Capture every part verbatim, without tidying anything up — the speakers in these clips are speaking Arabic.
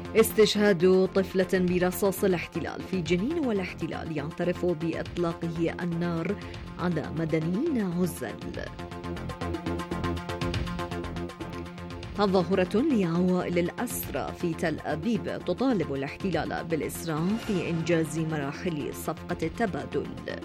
استشهاد طفلة برصاص الاحتلال في جنين، والاحتلال يعترف بإطلاقه النار على مدنيين عزل. تظاهرة لعوائل الأسرى في تل أبيب تطالب الاحتلال بالإسراع في إنجاز مراحل صفقة التبادل.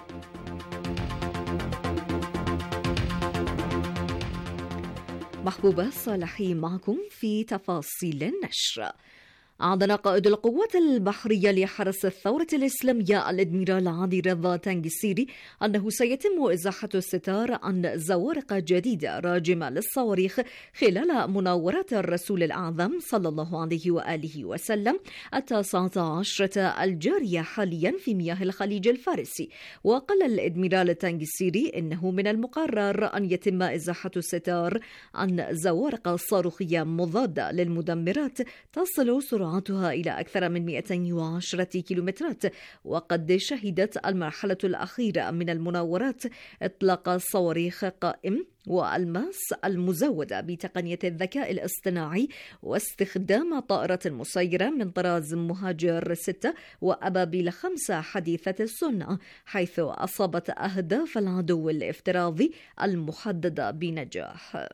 محبوبة صالحي معكم في تفاصيل النشر. أعلن قائد القوات البحرية لحرس الثورة الإسلامية الأدميرال علي رضا تنجسيري أنه سيتم إزاحة الستار عن زوارق جديدة راجمة للصواريخ خلال مناورات الرسول الأعظم صلى الله عليه وآله وسلم التاسعة عشرة الجارية حاليا في مياه الخليج الفارسي. وقال الأدميرال تنجسيري إنه من المقرر أن يتم إزاحة الستار عن زوارق صاروخية مضادة للمدمرات تصل سرعتها إلى أكثر من مئتين وعشرة كيلومترات. وقد شهدت المرحلة الأخيرة من المناورات إطلاق صواريخ قائم والماس المزودة بتقنية الذكاء الاصطناعي واستخدام طائرة مسيرة من طراز مهاجر ستة وأبابيل خمسة حديثة الصنع، حيث أصابت أهداف العدو الافتراضي المحددة بنجاح.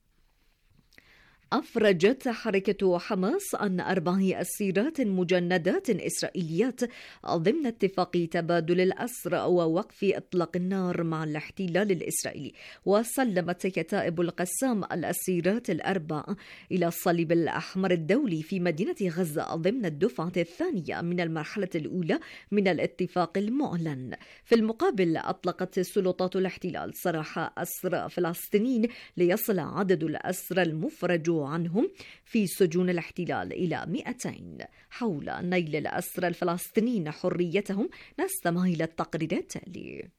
أفرجت حركة حماس عن أربع أسيرات مجندات إسرائيليات ضمن اتفاق تبادل الأسرى ووقف إطلاق النار مع الاحتلال الإسرائيلي. وسلمت كتائب القسام الأسيرات الأربع إلى الصليب الأحمر الدولي في مدينة غزة ضمن الدفعة الثانية من المرحلة الأولى من الاتفاق المعلن. في المقابل أطلقت سلطات الاحتلال سراح أسرى فلسطينيين ليصل عدد الأسرى المفرج عنهم في سجون الاحتلال إلى مئتين. حول نيل الأسرى الفلسطينيين حريتهم نستمع إلى التقرير التالي.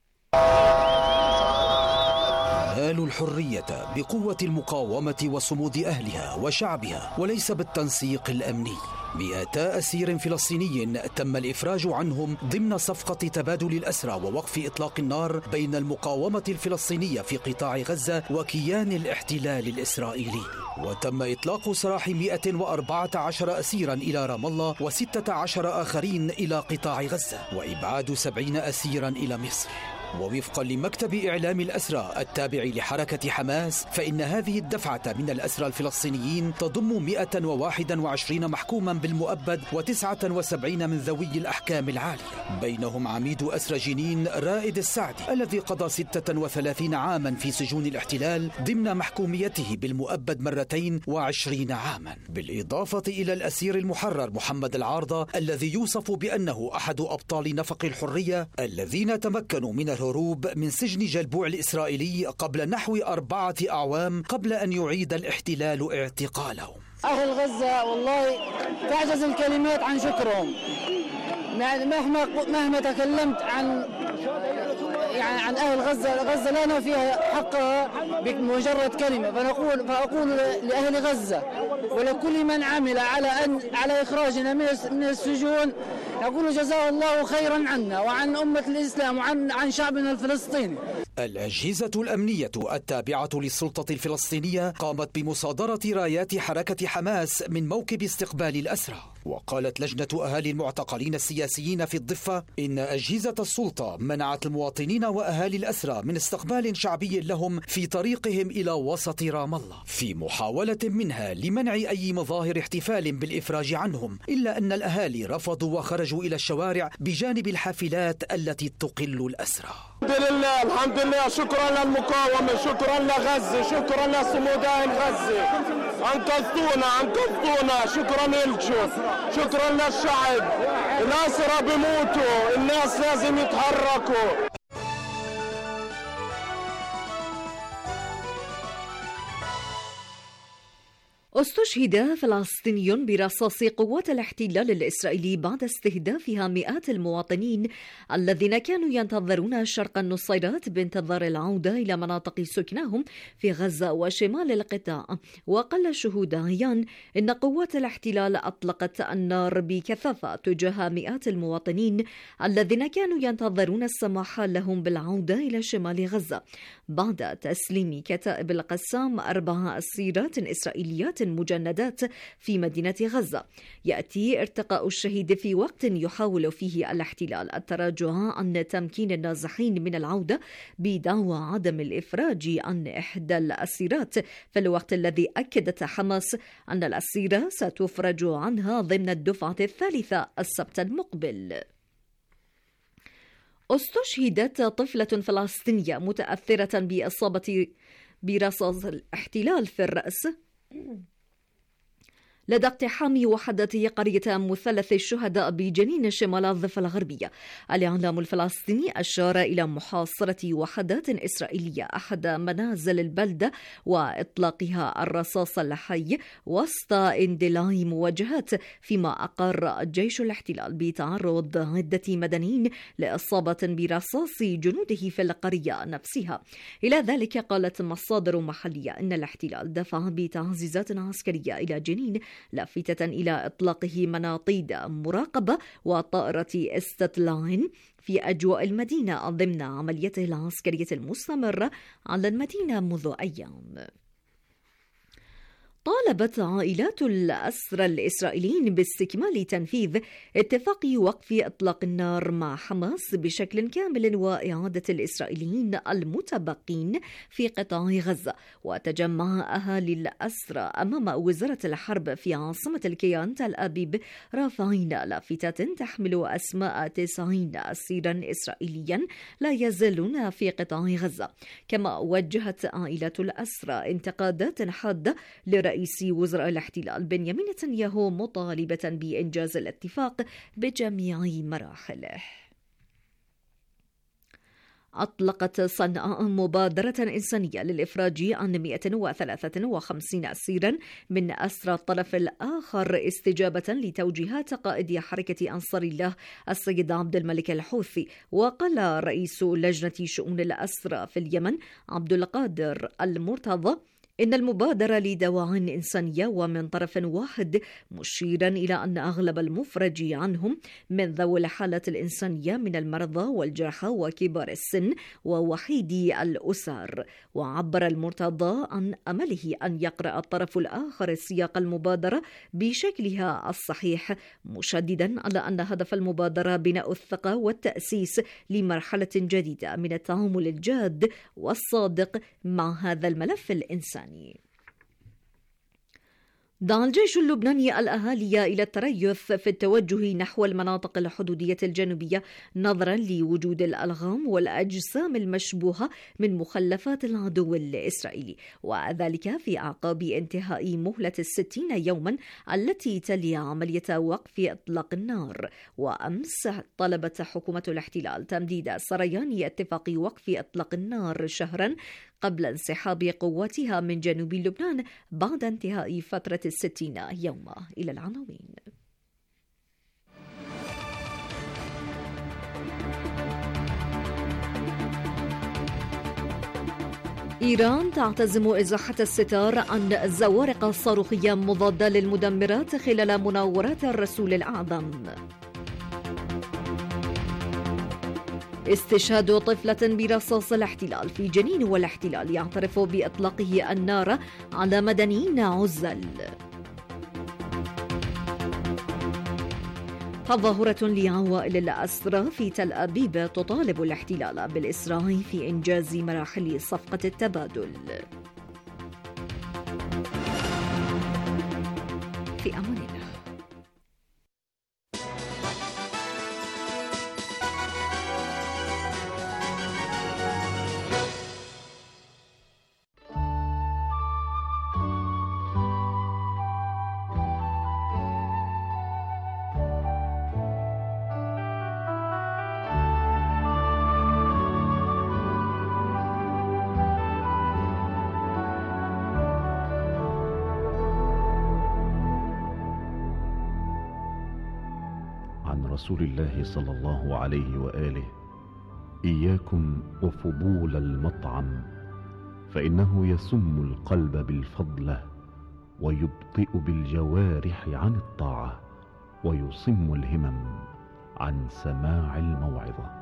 نالوا الحرية بقوة المقاومة وصمود أهلها وشعبها وليس بالتنسيق الأمني. مئتا أسير فلسطيني تم الإفراج عنهم ضمن صفقة تبادل الأسرى ووقف إطلاق النار بين المقاومة الفلسطينية في قطاع غزة وكيان الاحتلال الإسرائيلي. وتم إطلاق سراح مئة وأربعة عشر أسيرا إلى رام الله وستة عشر آخرين إلى قطاع غزة وإبعاد سبعين أسيرا إلى مصر. ووفقا لمكتب إعلام الأسرى التابع لحركة حماس، فإن هذه الدفعة من الأسرى الفلسطينيين تضم مئة وواحد وعشرين محكوما بالمؤبد وتسعة وسبعين من ذوي الأحكام العالية، بينهم عميد أسرى جنين رائد السعدي الذي قضى ستة وثلاثين عاما في سجون الاحتلال ضمن محكوميته بالمؤبد مرتين وعشرين عاما، بالإضافة إلى الأسير المحرر محمد العارضة الذي يوصف بأنه أحد أبطال نفق الحرية الذين تمكنوا من الهروب من سجن جلبوع الإسرائيلي قبل نحو أربعة أعوام قبل أن يعيد الاحتلال اعتقالهم. أهل غزة والله تعجز الكلمات عن شكرهم. مهما مهما تكلمت عن يعني عن أهل غزة، غزة لنا فيها حقها بمجرد كلمة. فنقول فأقول لأهل غزة ولكل من عمل على أن على إخراجنا من السجون، نقول جزاه الله خيرا عنا وعن أمة الإسلام وعن عن شعبنا الفلسطيني. الأجهزة الأمنية التابعة للسلطة الفلسطينية قامت بمصادرة رايات حركة حماس من موكب استقبال الأسرى. وقالت لجنة أهالي المعتقلين السياسيين في الضفة إن أجهزة السلطة منعت المواطنين وأهالي الأسرى من استقبال شعبي لهم في طريقهم إلى وسط رام الله، في محاولة منها لمنع أي مظاهر احتفال بالإفراج عنهم، إلا أن الأهالي رفضوا وخرجوا إلى الشوارع بجانب الحافلات التي تقل الأسرى. الحمد لله الحمد لله، شكرا للمقاومة، شكرا لغزة، شكرا لصمودين غزة، أنقذتونا أنقذتونا، شكرا لكم، شكرا للشعب. الأسرى بيموتوا، الناس لازم يتحركوا. استشهد فلسطيني برصاص قوات الاحتلال الإسرائيلي بعد استهدافها مئات المواطنين الذين كانوا ينتظرون شرق النصيرات بانتظار العودة إلى مناطق سكناهم في غزة وشمال القطاع. وقال شهود عيان إن قوات الاحتلال أطلقت النار بكثافة تجاه مئات المواطنين الذين كانوا ينتظرون السماح لهم بالعودة إلى شمال غزة بعد تسليم كتائب القسام أربع أسيرات إسرائيليات مجندات في مدينة غزة. يأتي ارتقاء الشهيد في وقت يحاول فيه الاحتلال التراجع عن تمكين النازحين من العودة بدعوى عدم الإفراج عن إحدى الأسيرات، في الوقت الذي أكدت حماس أن الأسيرة ستفرج عنها ضمن الدفعة الثالثة السبت المقبل. استشهدت طفلة فلسطينية متأثرة بإصابة برصاص الاحتلال في الرأس لدى اقتحام وحدة قرية مثلث الشهداء بجنين شمال الضفة الغربية. الإعلام الفلسطيني أشار إلى محاصرة وحدات إسرائيلية أحد منازل البلدة وإطلاقها الرصاص الحي وسط اندلاع مواجهات، فيما أقر جيش الاحتلال بتعرض عدة مدنيين لإصابة برصاص جنوده في القرية نفسها. إلى ذلك قالت مصادر محلية إن الاحتلال دفع بتعزيزات عسكرية إلى جنين، لافتة إلى إطلاقه مناطيد مراقبة وطائرة استطلاع في أجواء المدينة ضمن عمليته العسكرية المستمرة على المدينة منذ أيام. طالبت عائلات الأسرى الإسرائيليين باستكمال تنفيذ اتفاق وقف إطلاق النار مع حماس بشكل كامل وإعادة الإسرائيليين المتبقين في قطاع غزة. وتجمع أهالي الأسرى أمام وزارة الحرب في عاصمة الكيان تل أبيب رافعين لافتات تحمل أسماء تسعين أسيرا إسرائيليا لا يزالون في قطاع غزة. كما وجهت عائلات الأسرى انتقادات حادة لرئيس رئيس وزراء الاحتلال بنيامين نتنياهو مطالبة بإنجاز الاتفاق بجميع مراحله. أطلقت صنعاء مبادرة إنسانية للإفراج عن مئة وثلاثة وخمسين أسيرا من أسرى الطرف الآخر استجابة لتوجيهات قائد حركة أنصار الله السيد عبد الملك الحوثي. وقال رئيس لجنة شؤون الأسرى في اليمن عبد القادر المرتضى إن المبادرة لدواعٍ إنسانية ومن طرف واحد، مشيرا إلى أن أغلب المفرج عنهم من ذوي الحالات الإنسانية من المرضى والجرحى وكبار السن ووحيدي الأسر. وعبر المرتضى عن أمله أن يقرأ الطرف الآخر سياق المبادرة بشكلها الصحيح، مشددا على أن هدف المبادرة بناء الثقة والتأسيس لمرحلة جديدة من التعامل الجاد والصادق مع هذا الملف الإنساني. دعا الجيش اللبناني الأهالي إلى التريث في التوجه نحو المناطق الحدودية الجنوبية نظرا لوجود الألغام والأجسام المشبوهة من مخلفات العدو الإسرائيلي، وذلك في أعقاب انتهاء مهلة الستين يوما التي تلي عملية وقف إطلاق النار. وأمس طلبت حكومة الاحتلال تمديد سريان اتفاق وقف إطلاق النار شهرا قبل انسحاب قواتها من جنوب لبنان بعد انتهاء فترة الستين يوما. إلى العناوين. إيران تعتزم إزاحة الستار عن زوارق صاروخية مضادة للمدمرات خلال مناورات الرسول الأعظم. استشهاد طفلة برصاص الاحتلال في جنين والاحتلال يعترف بإطلاقه النار على مدنيين عزل. تظاهرة لعوائل الأسرى في تل أبيب تطالب الاحتلال بالإسراع في إنجاز مراحل صفقة التبادل. في أمان الله. رسول الله صلى الله عليه وآله: إياكم وفضول المطعم، فإنه يسم القلب بالفضلة ويبطئ بالجوارح عن الطاعة ويصم الهمم عن سماع الموعظة.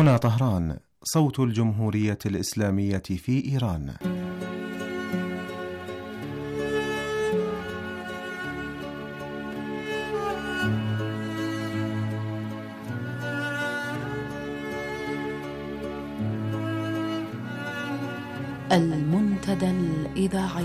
هنا طهران، صوت الجمهورية الإسلامية في إيران. المنتدى الإذاعي.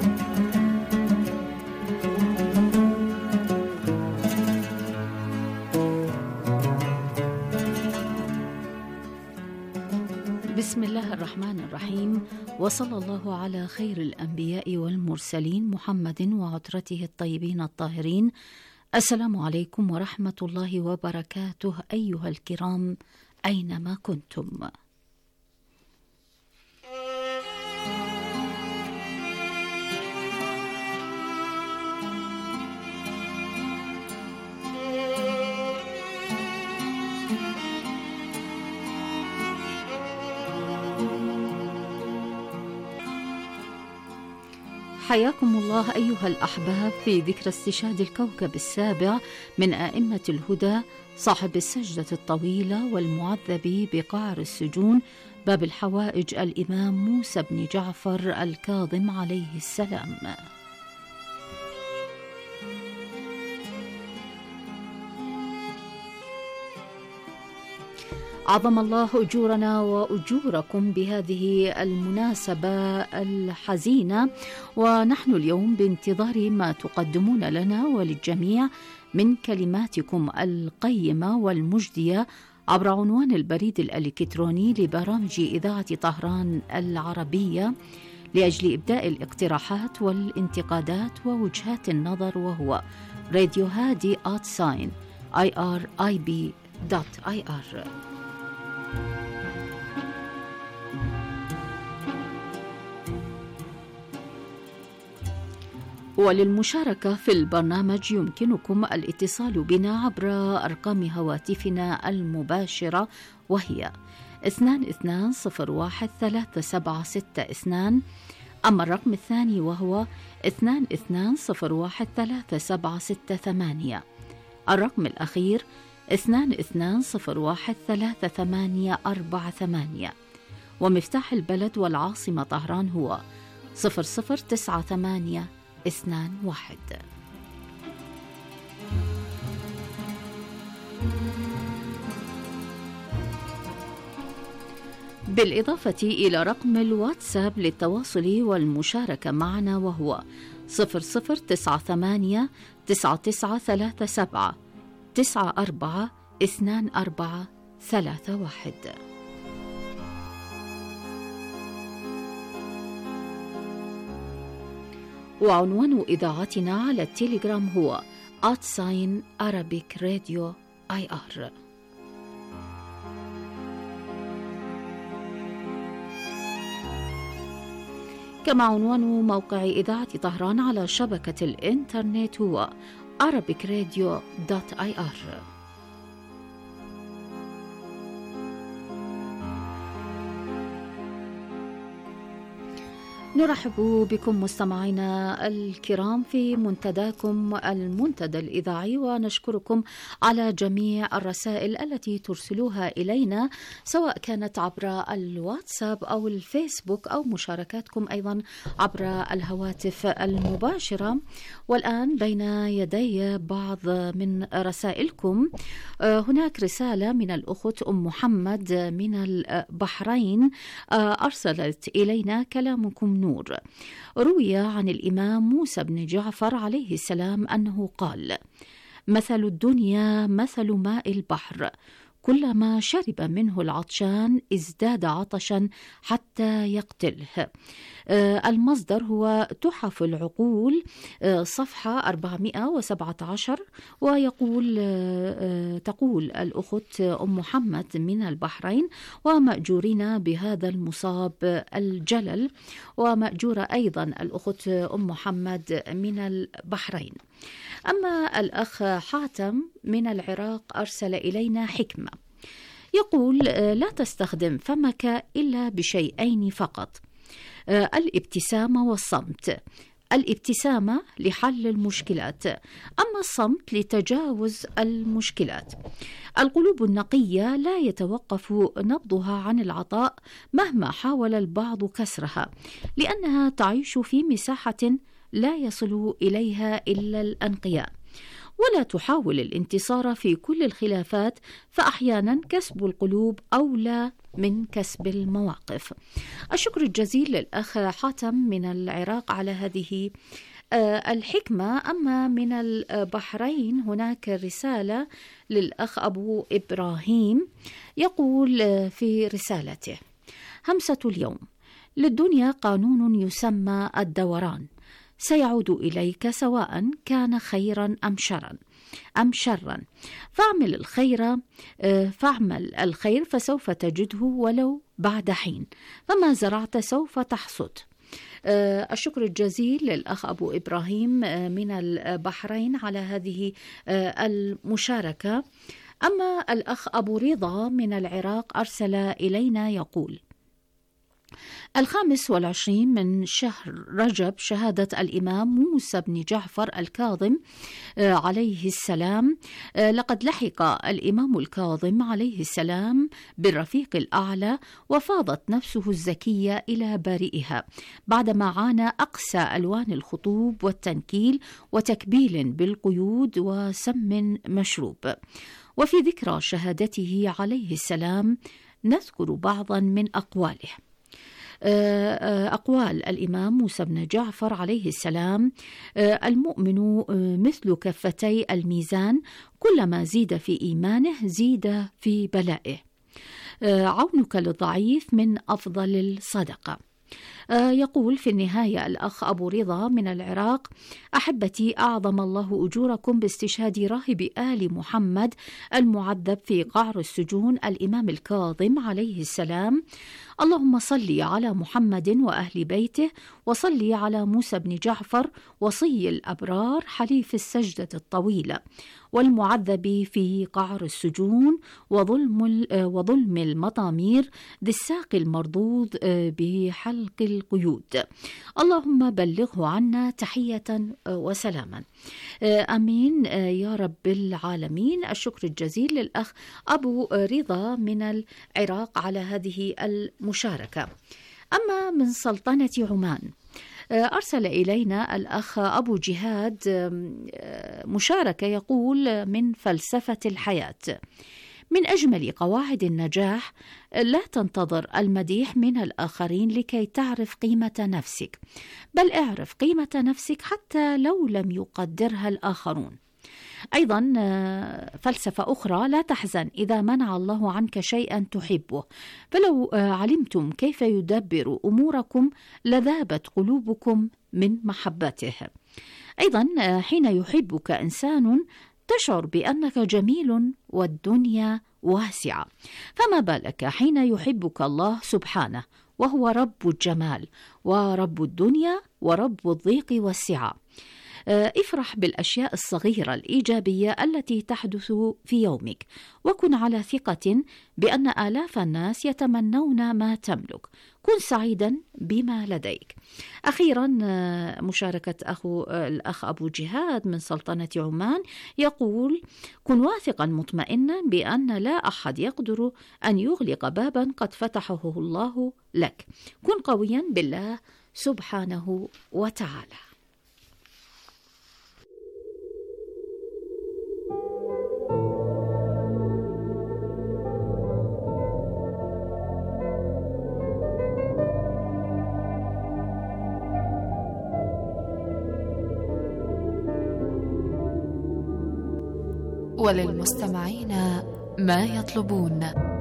بسم الله الرحمن الرحيم، وصلى الله على خير الأنبياء والمرسلين محمد وعترته الطيبين الطاهرين. السلام عليكم ورحمة الله وبركاته أيها الكرام أينما كنتم. حياكم الله أيها الأحباب في ذكرى استشهاد الكوكب السابع من أئمة الهدى، صاحب السجدة الطويلة والمعذب بقعر السجون، باب الحوائج، الإمام موسى بن جعفر الكاظم عليه السلام. عظم الله أجورنا وأجوركم بهذه المناسبة الحزينة، ونحن اليوم بانتظار ما تقدمون لنا وللجميع من كلماتكم القيمة والمجدية عبر عنوان البريد الإلكتروني لبرامج إذاعة طهران العربية لأجل إبداء الاقتراحات والانتقادات ووجهات النظر، وهو راديو هادي آت ساين آي آر آي بي دوت آي آر. وللمشاركة في البرنامج يمكنكم الاتصال بنا عبر أرقام هواتفنا المباشرة، وهي اثنان اثنان صفر واحد ثلاثة سبعة ستة اثنان، أما الرقم الثاني وهو اثنان اثنان صفر واحد ثلاثة سبعة ستة ثمانية، الرقم الأخير اثنان اثنان صفر واحد ثلاثة ثمانية أربعة ثمانية، ومفتاح البلد والعاصمة طهران هو صفر صفر تسعة ثمانية اثنان واحد. بالإضافة إلى رقم الواتساب للتواصل والمشاركة معنا، وهو صفر صفر تسعة ثمانية تسعة تسعة ثلاثة سبعة تسعة أربعة اثنان أربعة ثلاثة واحد. وعنوان إذاعتنا على التليجرام هو آت ساين أرابيك راديو آي آر. كما عنوان موقع إذاعة طهران على شبكة الإنترنت هو arabic radio dot I R. نرحب بكم مستمعينا الكرام في منتداكم المنتدى الإذاعي، ونشكركم على جميع الرسائل التي ترسلوها إلينا، سواء كانت عبر الواتساب أو الفيسبوك أو مشاركاتكم أيضا عبر الهواتف المباشرة. والآن بين يدي بعض من رسائلكم. هناك رسالة من الأخت أم محمد من البحرين أرسلت إلينا: كلامكم نور. روي عن الإمام موسى بن جعفر عليه السلام أنه قال: مثل الدنيا مثل ماء البحر، كلما شرب منه العطشان ازداد عطشا حتى يقتله. المصدر هو تحف العقول صفحة أربعمائة وسبعة عشر. ويقول تقول الأخت أم محمد من البحرين: ومأجورين بهذا المصاب الجلل. ومأجورة أيضا الأخت أم محمد من البحرين. أما الأخ حاتم من العراق أرسل إلينا حكمة، يقول: لا تستخدم فمك إلا بشيئين فقط، الابتسامة والصمت. الابتسامة لحل المشكلات، أما الصمت لتجاوز المشكلات. القلوب النقية لا يتوقف نبضها عن العطاء مهما حاول البعض كسرها، لأنها تعيش في مساحة لا يصل إليها إلا الأنقياء، ولا تحاول الانتصار في كل الخلافات، فأحيانا كسب القلوب أولى من كسب المواقف. الشكر الجزيل للأخ حاتم من العراق على هذه الحكمة. أما من البحرين هناك رسالة للأخ أبو إبراهيم، يقول في رسالته: همسة اليوم: للدنيا قانون يسمى الدوران، سيعود إليك سواء كان خيرا أم شرا أم شرا، فاعمل الخير فاعمل الخير فسوف تجده ولو بعد حين، فما زرعت سوف تحصد. الشكر الجزيل للأخ أبو إبراهيم من البحرين على هذه المشاركة. أما الأخ أبو رضا من العراق أرسل إلينا يقول: الخامس والعشرين من شهر رجب شهادة الإمام موسى بن جعفر الكاظم عليه السلام. لقد لحق الإمام الكاظم عليه السلام بالرفيق الأعلى، وفاضت نفسه الزكية إلى بارئها بعدما عانى أقسى ألوان الخطوب والتنكيل وتكبيل بالقيود وسم مشروب. وفي ذكرى شهادته عليه السلام نذكر بعضا من أقواله. أقوال الإمام موسى بن جعفر عليه السلام: المؤمن مثل كفتي الميزان، كلما زيد في إيمانه زيد في بلائه، عونك للضعيف من أفضل الصدقة. يقول في النهاية الأخ أبو رضا من العراق: أحبتي، أعظم الله أجوركم باستشهاد راهب آل محمد المعذب في قعر السجون الإمام الكاظم عليه السلام. اللهم صل على محمد وأهل بيته، وصل على موسى بن جعفر وصي الأبرار حليف السجدة الطويلة والمعذب في قعر السجون وظلم وظلم المطامير ذي الساق المردود بحلق القيود. اللهم بلغه عنا تحية وسلاما. آمين يا رب العالمين. الشكر الجزيل للأخ أبو رضا من العراق على هذه المشاركة. أما من سلطنة عمان أرسل إلينا الأخ أبو جهاد مشاركة، يقول: من فلسفة الحياة: من أجمل قواعد النجاح لا تنتظر المديح من الآخرين لكي تعرف قيمة نفسك، بل اعرف قيمة نفسك حتى لو لم يقدرها الآخرون. أيضا فلسفة أخرى: لا تحزن إذا منع الله عنك شيئا تحبه، فلو علمتم كيف يدبر أموركم لذابت قلوبكم من محبته. أيضا حين يحبك إنسان تشعر بأنك جميل والدنيا واسعة، فما بالك حين يحبك الله سبحانه وهو رب الجمال ورب الدنيا ورب الضيق والسعة. افرح بالأشياء الصغيرة الإيجابية التي تحدث في يومك، وكن على ثقة بأن آلاف الناس يتمنون ما تملك. كن سعيدا بما لديك. أخيرا مشاركة أخو الأخ أبو جهاد من سلطنة عمان، يقول: كن واثقا مطمئنا بأن لا أحد يقدر أن يغلق بابا قد فتحه الله لك. كن قويا بالله سبحانه وتعالى. وللمستمعين ما يطلبون.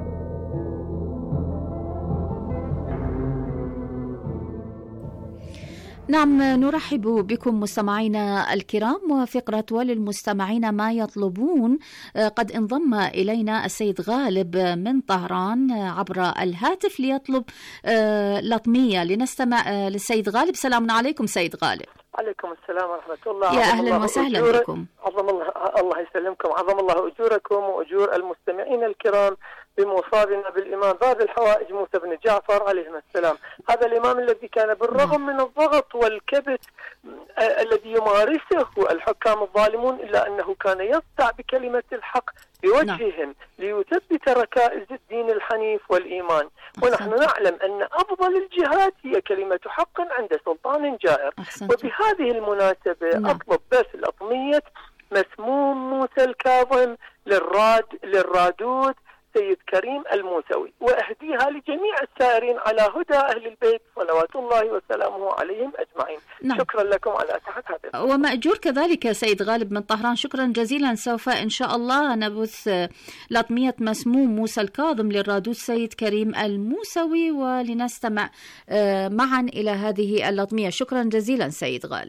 نعم، نرحب بكم مستمعينا الكرام، وفقرة وللمستمعين ما يطلبون. قد انضم إلينا السيد غالب من طهران عبر الهاتف ليطلب لطمية. لنستمع للسيد غالب. سلام عليكم سيد غالب. عليكم السلام ورحمة الله. يا أهلا وسهلا بكم. عظم الله الله يسلمكم، عظم الله أجوركم وأجور المستمعين الكرام بمصابنا بالإمام باب الحوائج موسى بن جعفر عليه السلام. هذا الإمام الذي كان بالرغم من الضغط والكبت الذي يمارسه الحكام الظالمون إلا أنه كان يصدع بكلمة الحق بوجههم ليثبت ركائز الدين الحنيف والإيمان. ونحن نعلم أن أفضل الجهاد هي كلمة حق عند سلطان جائر. وبهذه المناسبة أطلب بس الأطمية مسموم موسى الكاظم للراد للرادود سيد كريم الموسوي، وأهديها لجميع السائرين على هدى أهل البيت صلوات الله وسلامه عليهم أجمعين. نعم. شكرا لكم على أتاحة هذا. ومأجور كذلك سيد غالب من طهران، شكرا جزيلا. سوف إن شاء الله نبث لطمية مسموم موسى الكاظم للرادود سيد كريم الموسوي، ولنستمع معا إلى هذه اللطمية. شكرا جزيلا سيد غالب.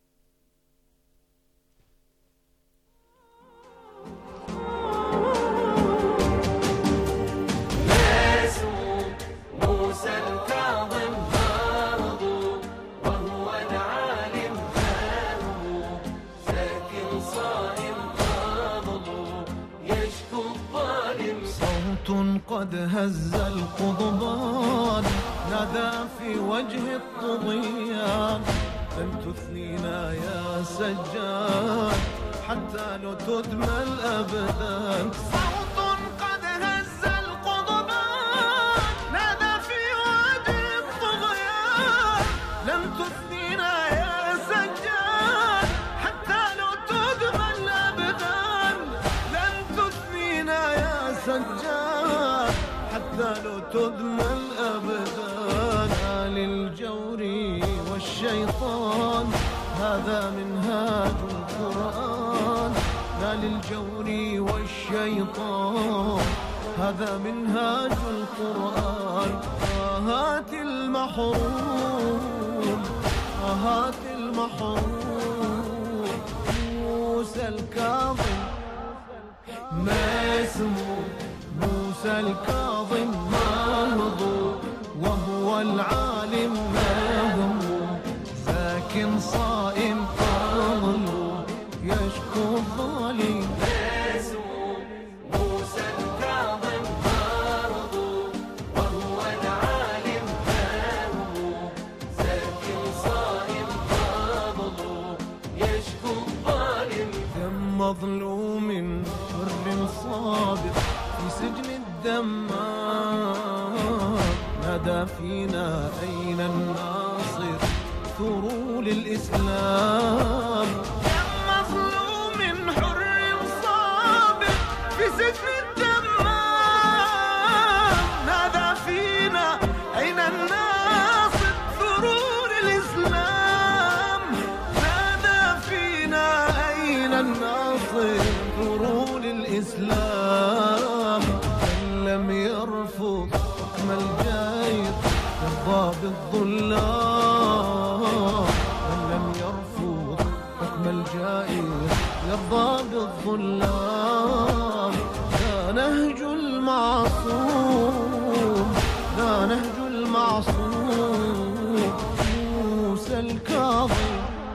قد هز القضبان نادى في وجه الطغيان لن تثنينا يا سجاد حتى لو تدمى الأبدان. صوت قد هز القضبان نادى في وجه الطغيان لن تثنينا يا سجاد حتى لو تدمى الأبدان. لن تثنينا يا سجاد حتى لو تدمى الأبدان. للجور والشيطان هذا منهاج القرآن. لا للجور والشيطان هذا منهاج القرآن. آهات المحروم آهات المحروم موسى الكاظم مسموم موسى الكاظم مهضوم وهو العالم مهموم ساكن صائم مظلوم يشكو الظالم. مسموم موسى الكاظم مهضوم وهو العالم مهموم ساكن صائم مظلوم يشكو الظالم. كم مظلوم حر صابر في سجن الدمار نادى فينا أين الناصر ثروا للإسلام. كم مظلوم حر صابر في سجن الدمار نادى فينا أين الناصر ثروا للإسلام. نادى فينا أين الناصر ثروا للإسلام. لم يرفض حكم الجائر يرضى بالظلام. من لم يرفض حكم الجائر يرضى بالظلام. لا نهج المعصوم لا نهج المعصوم موسى الكاظم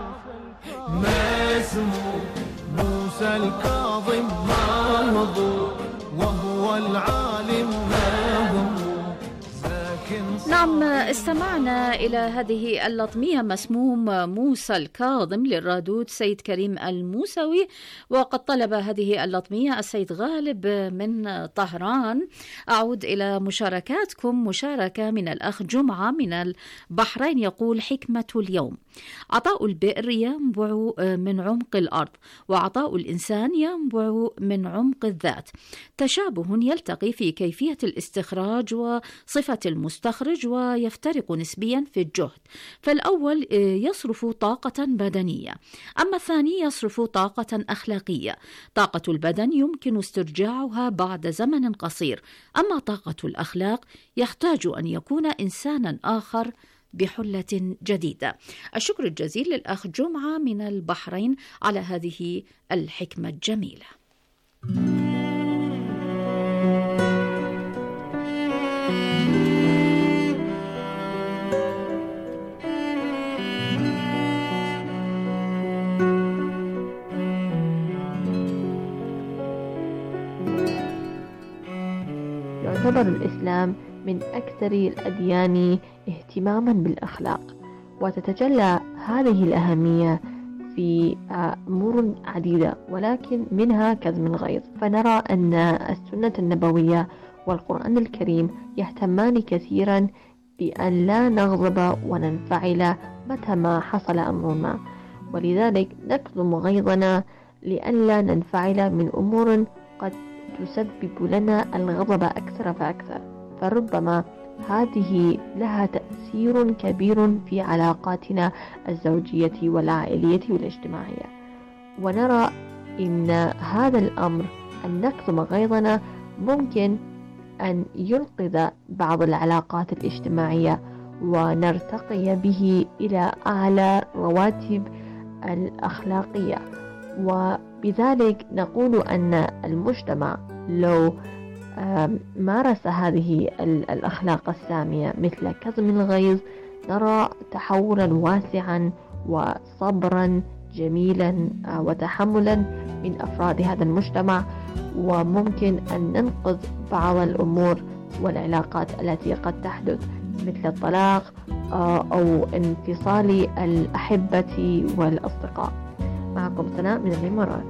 مسموم موسى الكاظم مهضوم وهو العالم مهموم ساكن. نعم، استمعنا إلى هذه اللطمية مسموم موسى الكاظم للرادود سيد كريم الموسوي. وقد طلب هذه اللطمية السيد غالب من طهران. أعود إلى مشاركاتكم. مشاركة من الأخ جمعة من البحرين يقول: حكمة اليوم: عطاء البئر ينبع من عمق الأرض، وعطاء الإنسان ينبع من عمق الذات. تشابه يلتقي في كيفية الاستخراج وصفة المستخرج، ويفترق نسبيا في الجهد. فالأول يصرف طاقة بدنية، أما الثاني يصرف طاقة أخلاقية. طاقة البدن يمكن استرجاعها بعد زمن قصير، أما طاقة الأخلاق يحتاج أن يكون إنسانا آخر بحلة جديدة. الشكر الجزيل للأخ جمعة من البحرين على هذه الحكمة الجميلة. يعتبر الإسلام من أكثر الأديان اهتماما بالأخلاق، وتتجلى هذه الأهمية في أمور عديدة، ولكن منها كظم الغيظ. فنرى أن السنة النبوية والقرآن الكريم يهتمان كثيرا بأن لا نغضب وننفعل متى ما حصل أمر ما، ولذلك نكظم غيظنا لئلا ننفعل من أمور قد تسبب لنا الغضب أكثر فأكثر، فربما هذه لها تأثير كبير في علاقاتنا الزوجية والعائلية والاجتماعية. ونرى إن هذا الأمر أن نكظم غيظنا ممكن أن ينقذ بعض العلاقات الاجتماعية ونرتقي به إلى أعلى رواتب الأخلاقية. وبذلك نقول أن المجتمع لو مارس هذه الأخلاق السامية مثل كظم الغيظ نرى تحولا واسعا وصبرا جميلا وتحملا من أفراد هذا المجتمع، وممكن أن ننقذ بعض الأمور والعلاقات التي قد تحدث مثل الطلاق أو انفصال الأحبة والأصدقاء. معكم سناء من الإمارات.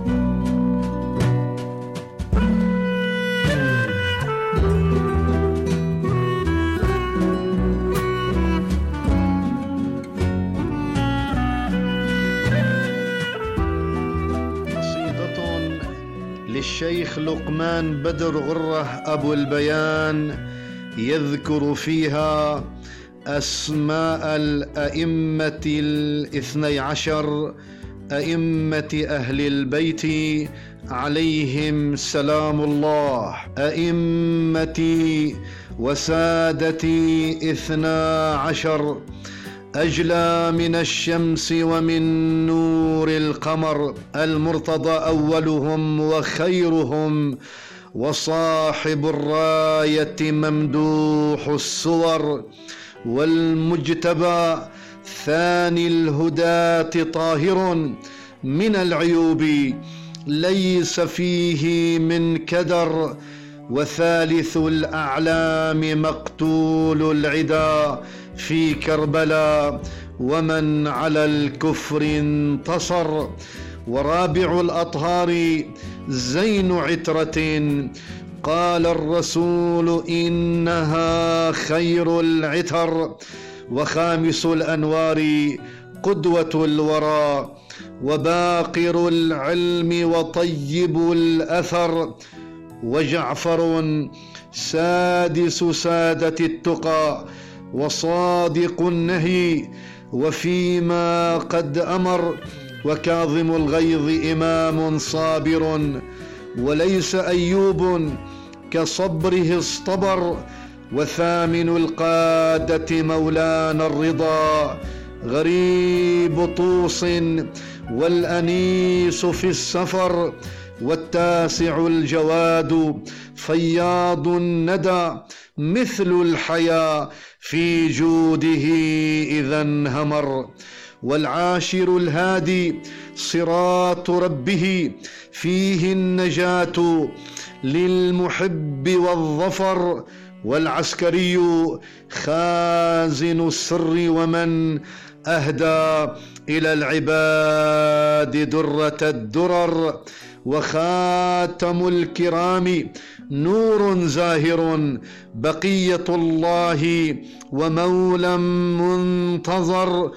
للشيخ لقمان بدر غرة أبو البيان يذكر فيها أسماء الأئمة الاثني عشر أئمة أهل البيت عليهم سلام الله. أئمتي وسادتي اثنا عشر أجلى من الشمس ومن نور القمر، المرتضى أولهم وخيرهم، وصاحب الراية ممدوح الصور، والمجتبى ثاني الهداة طاهر من العيوب ليس فيه من كدر، وثالث الأعلام مقتول العدا في كربلاء ومن على الكفر انتصر، ورابع الأطهار زين عترة قال الرسول إنها خير العتر، وخامس الأنوار قدوة الورى، وباقر العلم وطيب الأثر، وجعفر سادس سادة التقى، وصادق النهي وفيما قد أمر، وكاظم الغيظ إمام صابر، وليس أيوب كصبره اصطبر، وثامن القادة مولانا الرضا، غريب طوس والأنيس في السفر، والتاسع الجواد فياض الندى، مثل الحياة في جوده إذا انهمر، والعاشر الهادي صراط ربه فيه النجاة للمحب والظفر، والعسكري خازن السر ومن أهدى إلى العباد درة الدرر، وخاتم الكرام نور زاهر بقية الله ومولى منتظر،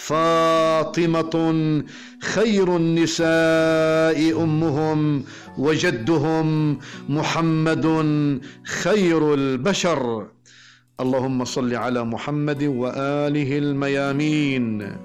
فاطمة خير النساء أمهم، وجدهم محمد خير البشر. اللهم صل على محمد وآله الميامين.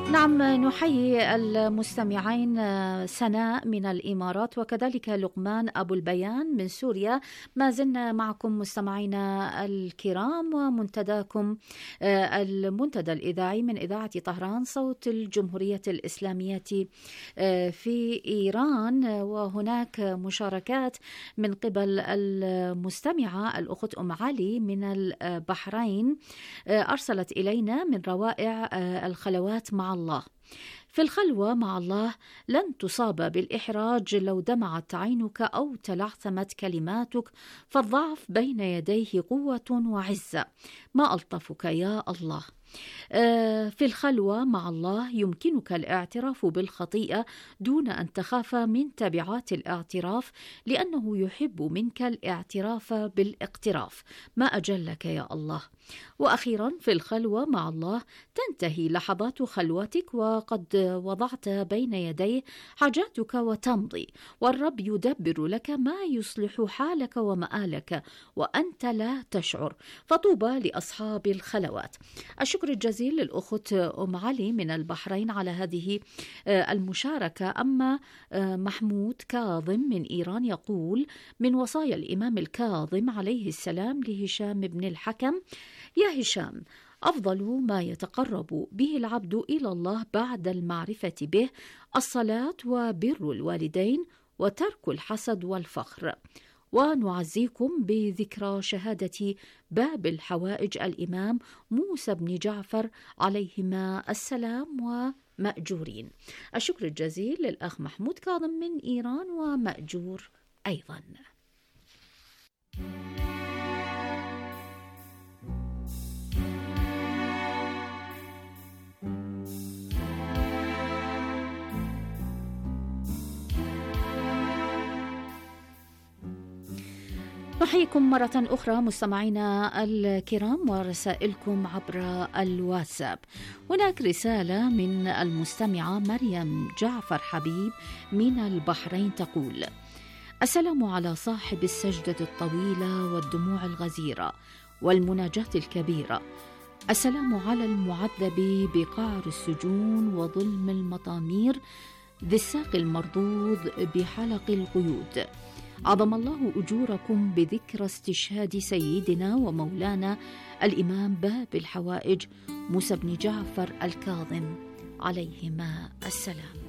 نعم، نحيي المستمعين سناء من الإمارات وكذلك لقمان أبو البيان من سوريا. ما زلنا معكم مستمعينا الكرام ومنتداكم المنتدى الإذاعي من إذاعة طهران صوت الجمهورية الإسلامية في إيران، وهناك مشاركات من قبل المستمعة الأخت أم علي من البحرين، أرسلت إلينا من روائع الخلوات مع الله. في الخلوة مع الله لن تصاب بالإحراج لو دمعت عينك أو تلعثمت كلماتك، فالضعف بين يديه قوة وعزة. ما ألطفك يا الله. في الخلوة مع الله يمكنك الاعتراف بالخطيئة دون أن تخاف من تبعات الاعتراف، لأنه يحب منك الاعتراف بالاقتراف. ما أجلك يا الله. وأخيرا في الخلوة مع الله تنتهي لحظات خلوتك وقد وضعت بين يديه حاجاتك وتمضي، والرب يدبر لك ما يصلح حالك ومآلك وأنت لا تشعر. فطوبى لأصحاب الخلوات. الشكر الجزيل للأخت أم علي من البحرين على هذه المشاركة. أما محمود كاظم من إيران يقول: من وصايا الإمام الكاظم عليه السلام لهشام بن الحكم: يا هشام، أفضل ما يتقرب به العبد إلى الله بعد المعرفة به الصلاة وبر الوالدين وترك الحسد والفخر. ونعزيكم بذكرى شهادة باب الحوائج الإمام موسى بن جعفر عليهما السلام ومأجورين. الشكر الجزيل للأخ محمود كاظم من إيران ومأجور أيضا. نحييكم مرة أخرى مستمعينا الكرام ورسائلكم عبر الواتساب. هناك رسالة من المستمعة مريم جعفر حبيب من البحرين تقول: السلام على صاحب السجدة الطويلة والدموع الغزيرة والمناجاة الكبيرة. السلام على المعذب بقعر السجون وظلم المطامير ذي الساق المردود بحلق القيود. عظم الله أجوركم بذكرى استشهاد سيدنا ومولانا الإمام باب الحوائج موسى بن جعفر الكاظم عليهما السلام.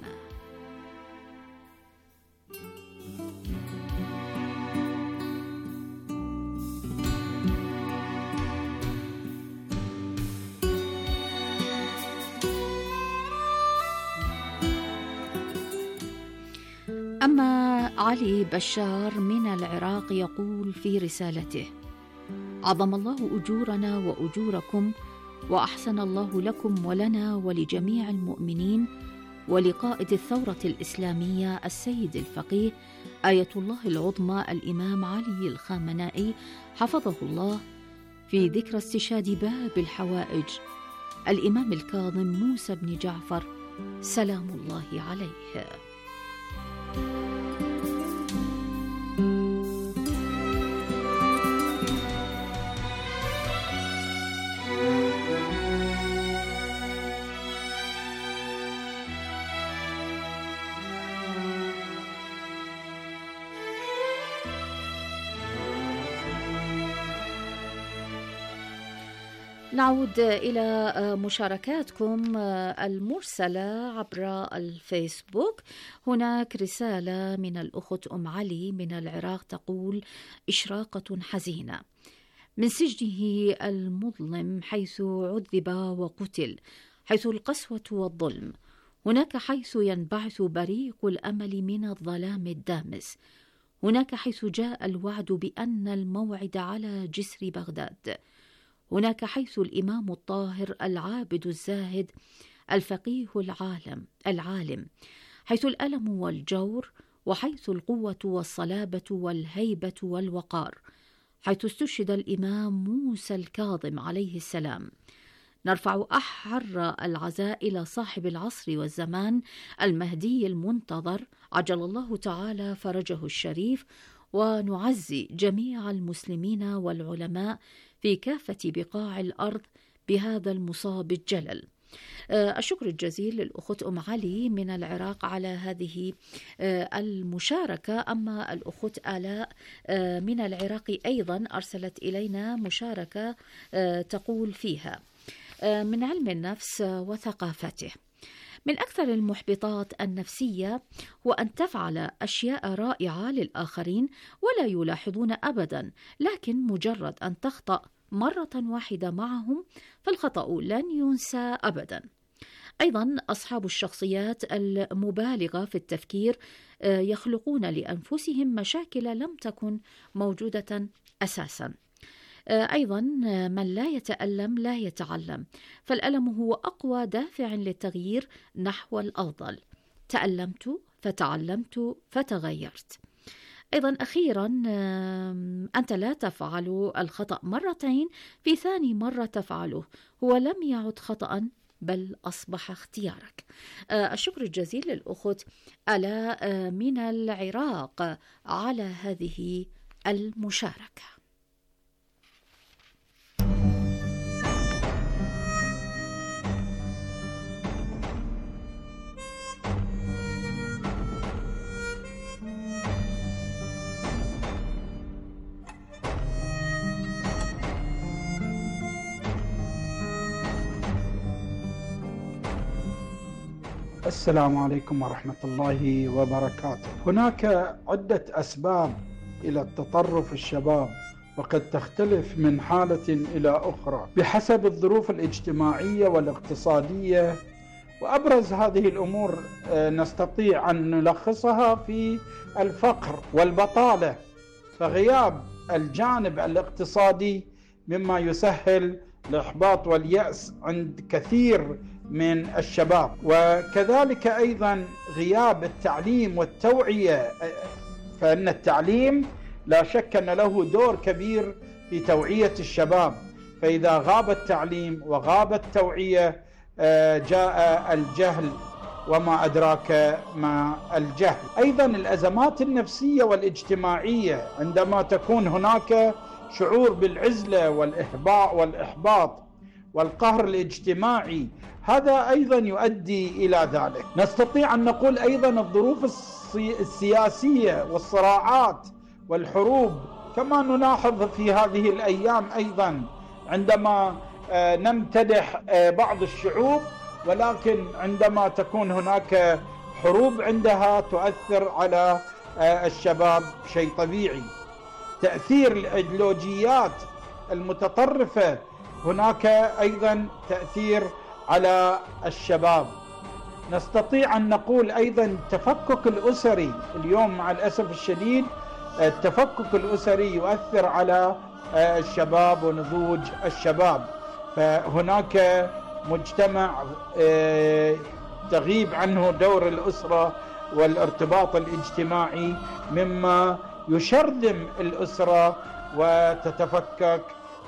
أما علي بشار من العراق يقول في رسالته: عظم الله أجورنا وأجوركم، وأحسن الله لكم ولنا ولجميع المؤمنين ولقائد الثورة الإسلامية السيد الفقيه آية الله العظمى الإمام علي الخامنائي حفظه الله في ذكرى استشهاد باب الحوائج الإمام الكاظم موسى بن جعفر سلام الله عليه. نعود إلى مشاركاتكم المرسلة عبر الفيسبوك. هناك رسالة من الأخت أم علي من العراق تقول: إشراقة حزينة من سجنه المظلم حيث عذب وقتل، حيث القسوة والظلم، هناك حيث ينبعث بريق الأمل من الظلام الدامس، هناك حيث جاء الوعد بأن الموعد على جسر بغداد، هناك حيث الإمام الطاهر العابد الزاهد الفقيه العالم العالم، حيث الألم والجور، وحيث القوة والصلابة والهيبة والوقار، حيث استشهد الإمام موسى الكاظم عليه السلام. نرفع أحر العزاء إلى صاحب العصر والزمان المهدي المنتظر عجل الله تعالى فرجه الشريف، ونعزي جميع المسلمين والعلماء في كافة بقاع الأرض بهذا المصاب الجلل. الشكر الجزيل للأخت أم علي من العراق على هذه المشاركة. أما الأخت آلاء من العراق أيضا أرسلت إلينا مشاركة تقول فيها: من علم النفس وثقافته، من أكثر المحبطات النفسية هو أن تفعل أشياء رائعة للآخرين ولا يلاحظون أبدا، لكن مجرد أن تخطأ مرة واحدة معهم فالخطأ لن ينسى أبدا. أيضا أصحاب الشخصيات المبالغة في التفكير يخلقون لأنفسهم مشاكل لم تكن موجودة أساسا. أيضا من لا يتألم لا يتعلم، فالألم هو أقوى دافع للتغيير نحو الأفضل. تألمت فتعلمت فتغيرت. أيضا أخيرا، أنت لا تفعل الخطأ مرتين، في ثاني مرة تفعله هو لم يعد خطأ بل أصبح اختيارك. الشكر الجزيل للأخت آلاء من العراق على هذه المشاركة. السلام عليكم ورحمة الله وبركاته. هناك عدة أسباب إلى التطرف الشباب، وقد تختلف من حالة إلى أخرى بحسب الظروف الاجتماعية والاقتصادية، وأبرز هذه الأمور نستطيع أن نلخصها في الفقر والبطالة. فغياب الجانب الاقتصادي مما يسهل الإحباط واليأس عند كثير من الشباب، وكذلك أيضا غياب التعليم والتوعية، فإن التعليم لا شك أن له دور كبير في توعية الشباب، فإذا غاب التعليم وغاب التوعية جاء الجهل، وما أدراك ما الجهل. أيضا الأزمات النفسية والاجتماعية، عندما تكون هناك شعور بالعزلة والإحباط والإحباط والقهر الاجتماعي، هذا أيضا يؤدي إلى ذلك. نستطيع أن نقول أيضا الظروف السياسية والصراعات والحروب، كما نلاحظ في هذه الأيام أيضا عندما نمتدح بعض الشعوب، ولكن عندما تكون هناك حروب عندها تؤثر على الشباب شيء طبيعي. تأثير الأيديولوجيات المتطرفة، هناك أيضا تأثير على الشباب. نستطيع أن نقول أيضا التفكك الأسري، اليوم مع الأسف الشديد التفكك الأسري يؤثر على الشباب ونضوج الشباب، فهناك مجتمع تغيب عنه دور الأسرة والارتباط الاجتماعي، مما يشرذم الأسرة وتتفكك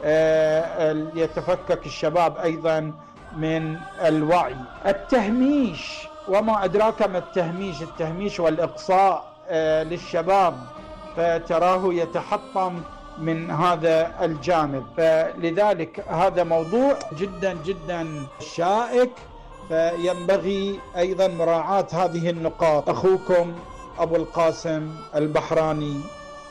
يتفكك الشباب أيضا من الوعي. التهميش، وما أدراك ما التهميش، التهميش والإقصاء للشباب، فتراه يتحطم من هذا الجانب، فلذلك هذا موضوع جدا جدا شائك، فينبغي أيضا مراعاة هذه النقاط. أخوكم أبو القاسم البحراني.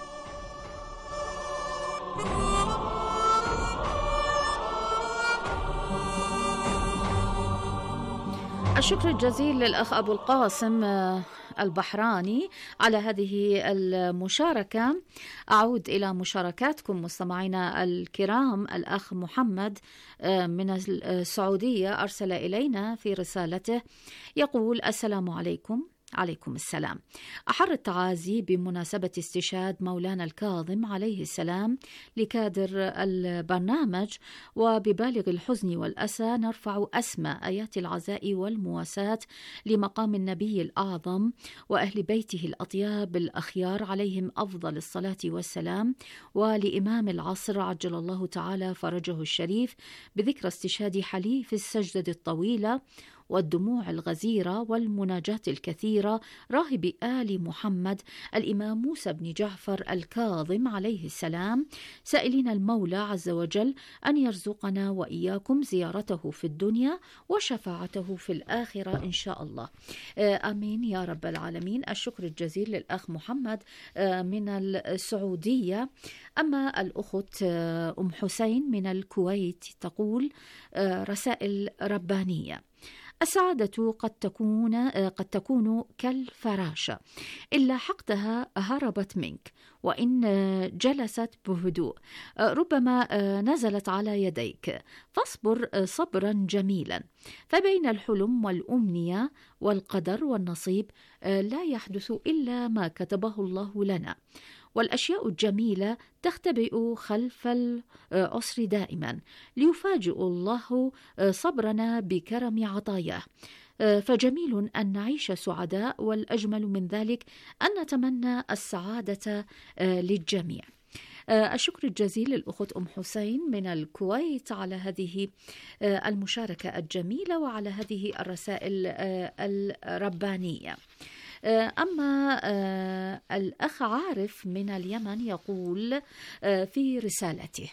الشكر الجزيل للأخ أبو القاسم البحراني على هذه المشاركة. أعود إلى مشاركاتكم مستمعينا الكرام. الأخ محمد من السعودية أرسل إلينا في رسالته يقول: السلام عليكم. عليكم السلام. أحر التعازي بمناسبة استشهاد مولانا الكاظم عليه السلام لكادر البرنامج، وببالغ الحزن والأسى نرفع أسمى آيات العزاء والمواساة لمقام النبي الأعظم وأهل بيته الأطياب الأخيار عليهم أفضل الصلاة والسلام، ولإمام العصر عجل الله تعالى فرجه الشريف بذكرى استشهاد حليف السجدة الطويلة، والدموع الغزيرة والمناجاة الكثيرة راهب آل محمد الإمام موسى بن جعفر الكاظم عليه السلام، سائلين المولى عز وجل أن يرزقنا وإياكم زيارته في الدنيا وشفاعته في الآخرة إن شاء الله. آمين يا رب العالمين. الشكر الجزيل للأخ محمد من السعودية. أما الأخت أم حسين من الكويت تقول رسائل ربانية: السعادة قد تكون قد تكون كالفراشة، إن لاحقتها هربت منك، وإن جلست بهدوء ربما نزلت على يديك، فاصبر صبرا جميلا، فبين الحلم والأمنية والقدر والنصيب لا يحدث إلا ما كتبه الله لنا، والأشياء الجميلة تختبئ خلف العسر دائما، ليفاجئ الله صبرنا بكرم عطاياه، فجميل أن نعيش سعداء، والأجمل من ذلك أن نتمنى السعادة للجميع. الشكر الجزيل للأخت أم حسين من الكويت على هذه المشاركة الجميلة وعلى هذه الرسائل الربانية. أما الأخ عارف من اليمن يقول في رسالته: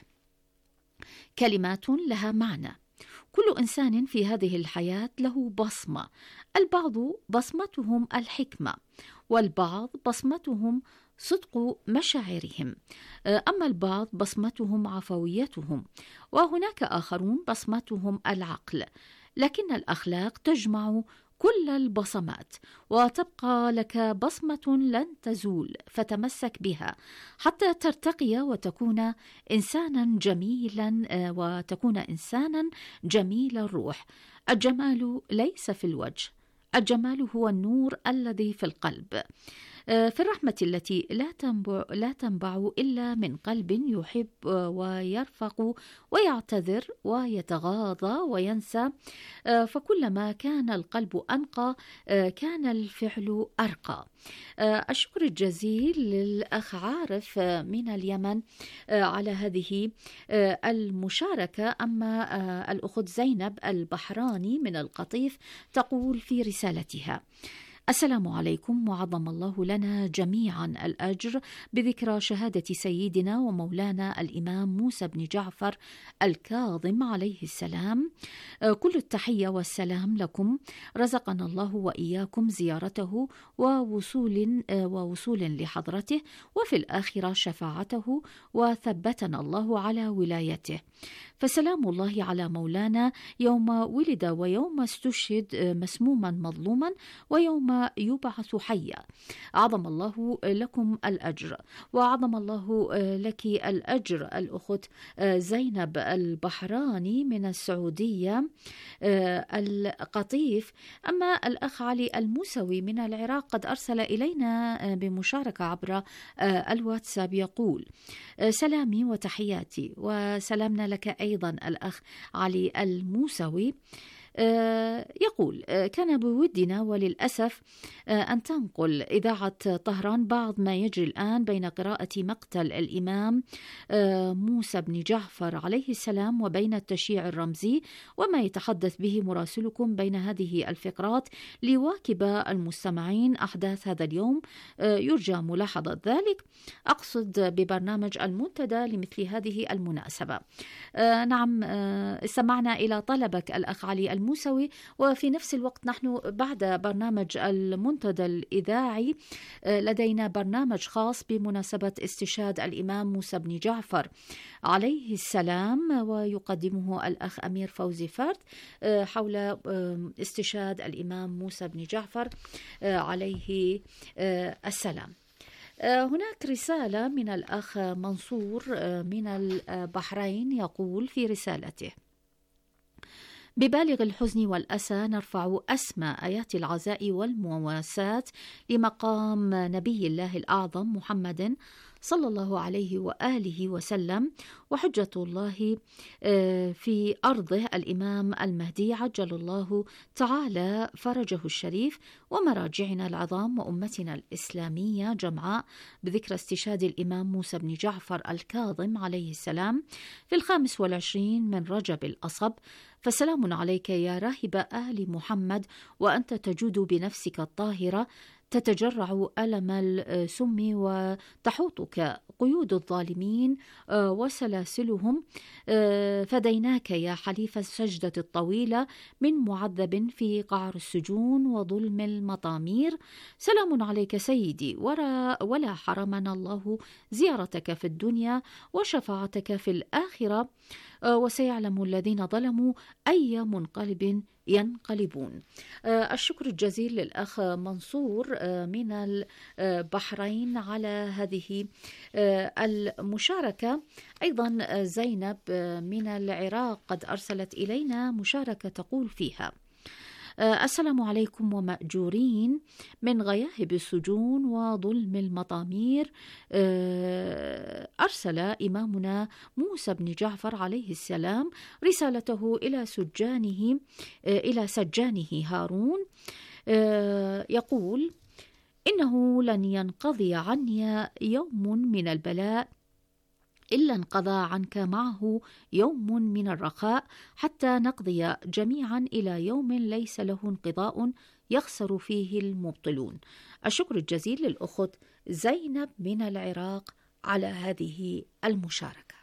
كلمات لها معنى، كل إنسان في هذه الحياة له بصمة، البعض بصمتهم الحكمة، والبعض بصمتهم صدق مشاعرهم، أما البعض بصمتهم عفويتهم، وهناك آخرون بصمتهم العقل، لكن الأخلاق تجمع كل البصمات، وتبقى لك بصمة لن تزول، فتمسك بها حتى ترتقي وتكون إنسانا جميلا وتكون إنسانا جميل الروح. الجمال ليس في الوجه، الجمال هو النور الذي في القلب، في الرحمة التي لا تنبع, لا تنبع إلا من قلب يحب ويرفق ويعتذر ويتغاضى وينسى، فكلما كان القلب أنقى كان الفعل أرقى. الشكر الجزيل للأخ عارف من اليمن على هذه المشاركة. أما الأخت زينب البحراني من القطيف تقول في رسالتها: السلام عليكم، وعظم الله لنا جميعا الأجر بذكرى شهادة سيدنا ومولانا الإمام موسى بن جعفر الكاظم عليه السلام. كل التحية والسلام لكم، رزقنا الله وإياكم زيارته ووصول ووصول لحضرته، وفي الآخرة شفاعته، وثبتنا الله على ولايته. فسلام الله على مولانا يوم ولد ويوم استشهد مسموما مظلوما ويوم يبعث حيا. عظم الله لكم الأجر، وعظم الله لك الأجر الأخت زينب البحراني من السعودية القطيف. أما الأخ علي الموسوي من العراق قد أرسل إلينا بمشاركة عبر الواتساب يقول: سلامي وتحياتي، وسلامنا لك أيضا الأخ علي الموسوي. يقول: كان بودنا وللأسف أن تنقل إذاعة طهران بعض ما يجري الآن بين قراءة مقتل الإمام موسى بن جعفر عليه السلام وبين التشييع الرمزي وما يتحدث به مراسلكم بين هذه الفقرات ليواكب المستمعين أحداث هذا اليوم. يرجى ملاحظة ذلك، أقصد ببرنامج المنتدى لمثل هذه المناسبة. نعم، استمعنا إلى طلبك الأخ علي الموسوي، وفي نفس الوقت نحن بعد برنامج المنتدى الإذاعي لدينا برنامج خاص بمناسبة استشهاد الإمام موسى بن جعفر عليه السلام، ويقدمه الأخ أمير فوزي فرد حول استشهاد الإمام موسى بن جعفر عليه السلام. هناك رسالة من الأخ منصور من البحرين يقول في رسالته: ببالغ الحزن والأسى نرفع أسمى آيات العزاء والمواساة لمقام نبي الله الأعظم محمد صلى الله عليه وآله وسلم، وحجة الله في أرضه الإمام المهدي عجل الله تعالى فرجه الشريف، ومراجعنا العظام وأمتنا الإسلامية جمعاء بذكرى استشهاد الإمام موسى بن جعفر الكاظم عليه السلام في الخامس والعشرين من رجب الأصب. فسلام عليك يا راهب آل محمد، وأنت تجود بنفسك الطاهرة، تتجرع ألم السم وتحوطك قيود الظالمين وسلاسلهم، فديناك يا حليف السجدة الطويلة من معذب في قعر السجون وظلم المطامير. سلام عليك سيدي، ولا حرمنا الله زيارتك في الدنيا وشفاعتك في الآخرة، وسيعلم الذين ظلموا أي منقلب ينقلبون. الشكر الجزيل للأخ منصور من البحرين على هذه المشاركة. أيضا زينب من العراق قد أرسلت إلينا مشاركة تقول فيها: السلام عليكم ومأجورين من غياهب السجون وظلم المطامير. أرسل إمامنا موسى بن جعفر عليه السلام رسالته إلى سجانه إلى سجانه هارون، يقول: إنه لن ينقضي عني يوم من البلاء إلا انقضى عنك معه يوم من الرخاء، حتى نقضي جميعا إلى يوم ليس له انقضاء يخسر فيه المبطلون. الشكر الجزيل للأخت زينب من العراق على هذه المشاركة.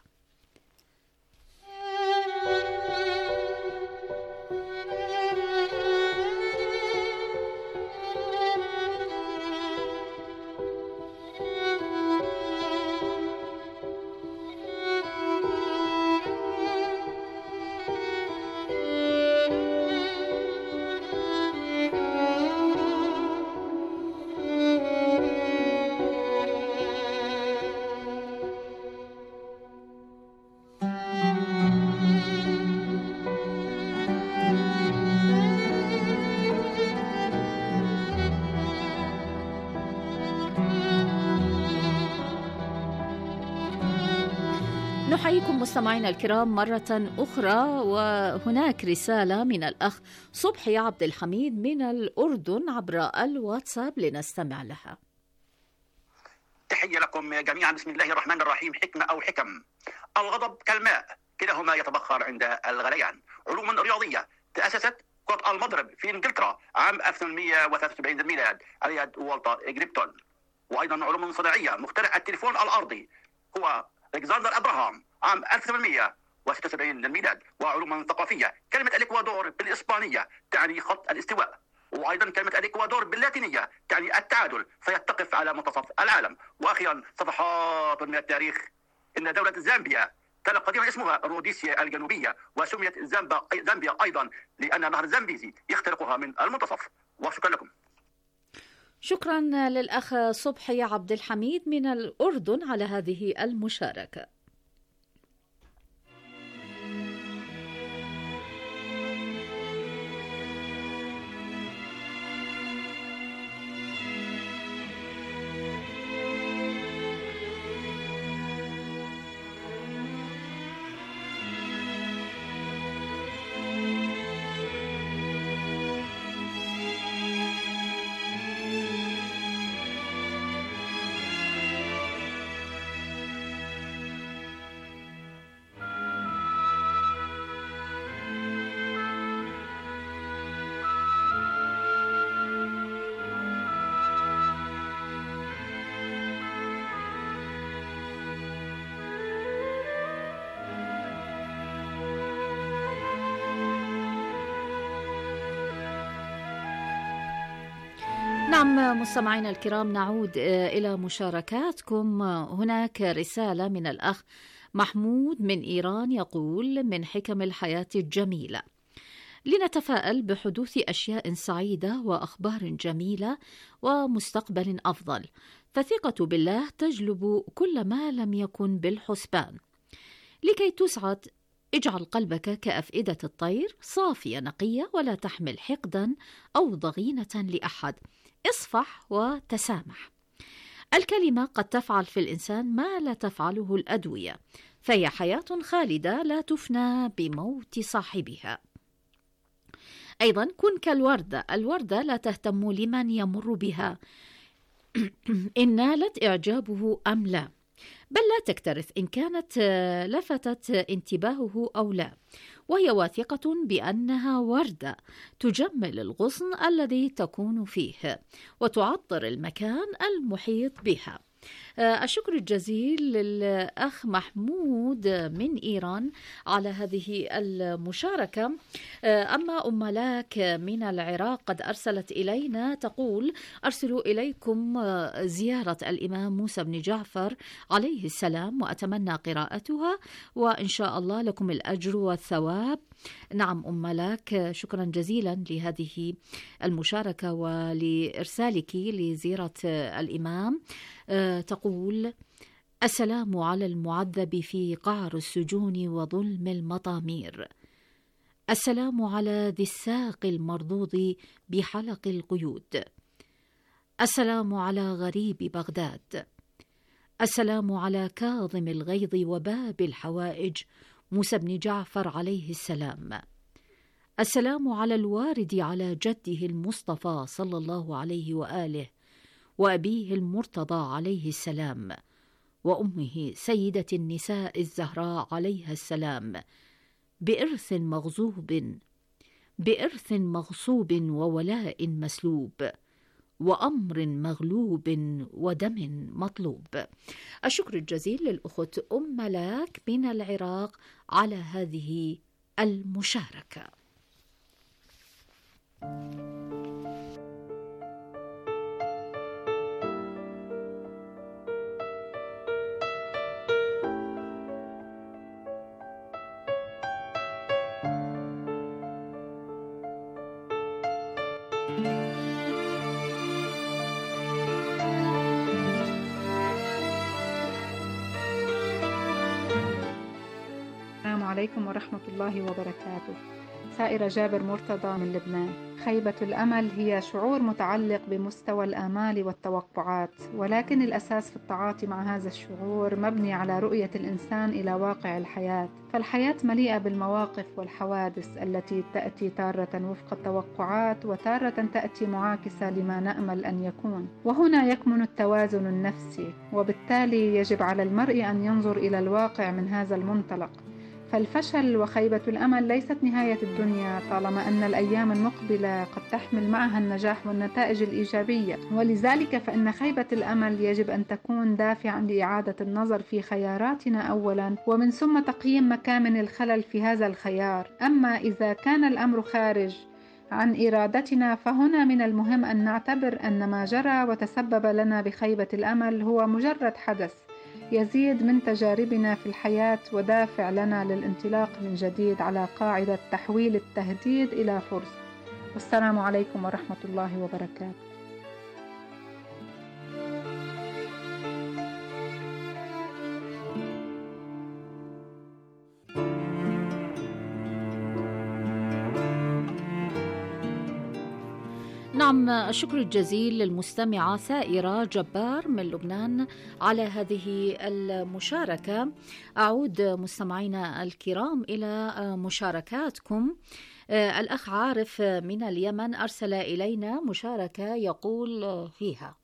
نحييكم مستمعينا الكرام مرة أخرى، وهناك رسالة من الأخ صبحي عبد الحميد من الأردن عبر الواتساب لنستمع لها. تحية لكم جميعا. بسم الله الرحمن الرحيم. حكمة أو حكم. الغضب كالماء، كلاهما يتبخر عند الغليان. علوم رياضية تأسست كرة المضرب في إنجلترا عام ألف وثمانمائة وثلاثة وسبعين للميلاد على يد والتر جريبتون. وأيضا علوم صناعية، مخترع التليفون الأرضي هو ألكسندر أبراهام عام ألف وثمانمائة وستة وسبعين للميلاد. وعلوما ثقافية، كلمة الإكوادور بالإسبانية تعني خط الاستواء، وأيضا كلمة الإكوادور باللاتينية تعني التعادل، فيتقف على منتصف العالم. وأخيرا صفحات من التاريخ، إن دولة زامبيا كان قديما اسمها روديسيا الجنوبية، وسميت زامبيا أيضا لأن نهر زامبيزي يخترقها من المنتصف. وشكرا لكم. شكرا للأخ صبحي عبد الحميد من الأردن على هذه المشاركة. نعم مستمعينا الكرام، نعود إلى مشاركاتكم. هناك رسالة من الأخ محمود من إيران يقول: من حكم الحياة الجميلة لنتفائل بحدوث أشياء سعيدة وأخبار جميلة ومستقبل أفضل، فثقة بالله تجلب كل ما لم يكن بالحسبان. لكي تسعد اجعل قلبك كأفئدة الطير صافية نقية، ولا تحمل حقدا أو ضغينة لأحد، اصفح وتسامح. الكلمة قد تفعل في الإنسان ما لا تفعله الأدوية، فهي حياة خالدة لا تفنى بموت صاحبها. أيضا كن كالوردة، الوردة لا تهتم لمن يمر بها إن نالت إعجابه أم لا، بل لا تكترث إن كانت لفتت انتباهه أو لا، وهي واثقة بأنها وردة تجمل الغصن الذي تكون فيه وتعطر المكان المحيط بها. الشكر الجزيل للأخ محمود من إيران على هذه المشاركة. أما أم لاك من العراق قد أرسلت إلينا تقول: أرسل إليكم زيارة الإمام موسى بن جعفر عليه السلام وأتمنى قراءتها، وإن شاء الله لكم الأجر والثواب. نعم أم لاك، شكرا جزيلا لهذه المشاركة ولإرسالك لزيارة الإمام. تقول: السلام على المعذب في قعر السجون وظلم المطامير، السلام على ذي الساق المرضوض بحلق القيود، السلام على غريب بغداد، السلام على كاظم الغيظ وباب الحوائج موسى بن جعفر عليه السلام، السلام على الوارد على جده المصطفى صلى الله عليه وآله وأبيه المرتضى عليه السلام وأمه سيدة النساء الزهراء عليها السلام، بإرث مغصوب بإرث مغصوب وولاء مسلوب وأمر مغلوب ودم مطلوب. الشكر الجزيل للأخت أم لاك من العراق على هذه المشاركة. السلام عليكم ورحمة الله وبركاته. سائرة جابر مرتضى من لبنان. خيبة الأمل هي شعور متعلق بمستوى الآمال والتوقعات، ولكن الأساس في التعاطي مع هذا الشعور مبني على رؤية الإنسان إلى واقع الحياة، فالحياة مليئة بالمواقف والحوادث التي تأتي تارة وفق التوقعات وتارة تأتي معاكسة لما نأمل أن يكون، وهنا يكمن التوازن النفسي، وبالتالي يجب على المرء أن ينظر إلى الواقع من هذا المنطلق. فالفشل وخيبة الأمل ليست نهاية الدنيا طالما أن الأيام المقبلة قد تحمل معها النجاح والنتائج الإيجابية، ولذلك فإن خيبة الأمل يجب أن تكون دافعا لإعادة النظر في خياراتنا أولا، ومن ثم تقييم مكامن الخلل في هذا الخيار. أما إذا كان الأمر خارج عن إرادتنا فهنا من المهم أن نعتبر أن ما جرى وتسبب لنا بخيبة الأمل هو مجرد حدث يزيد من تجاربنا في الحياة ودافع لنا للانطلاق من جديد على قاعدة تحويل التهديد إلى فرصة. والسلام عليكم ورحمة الله وبركاته. نعم، الشكر الجزيل للمستمعة سائرة جبار من لبنان على هذه المشاركة. أعود مستمعينا الكرام إلى مشاركاتكم. الأخ عارف من اليمن أرسل إلينا مشاركة يقول فيها: